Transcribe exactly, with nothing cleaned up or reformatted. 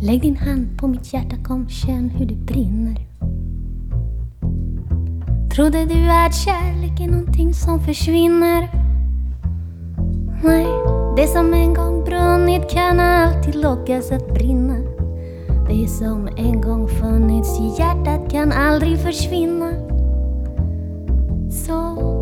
Lägg din hand på mitt hjärta, kom känn hur det brinner. Trodde du att kärlek är någonting som försvinner? Nej, det som en gång brunnit kan alltid lockas att brinna. Det som en gång funnits i hjärtat kan aldrig försvinna. Så